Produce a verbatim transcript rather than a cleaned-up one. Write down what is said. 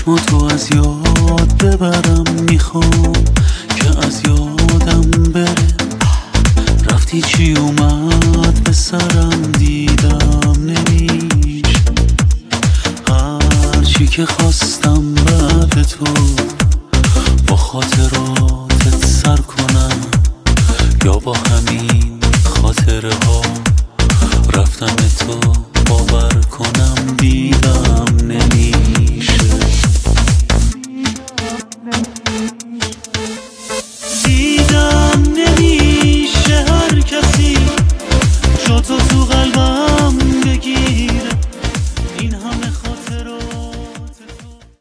چشماتو از یاد ببرم، میخوام که از یادم بره. رفتی چی اومد به سرم، دیدم نمیشه. هرچی که خواستم بعد تو با خاطراتت سر کنم، یا با همین خاطره ها رفتم تو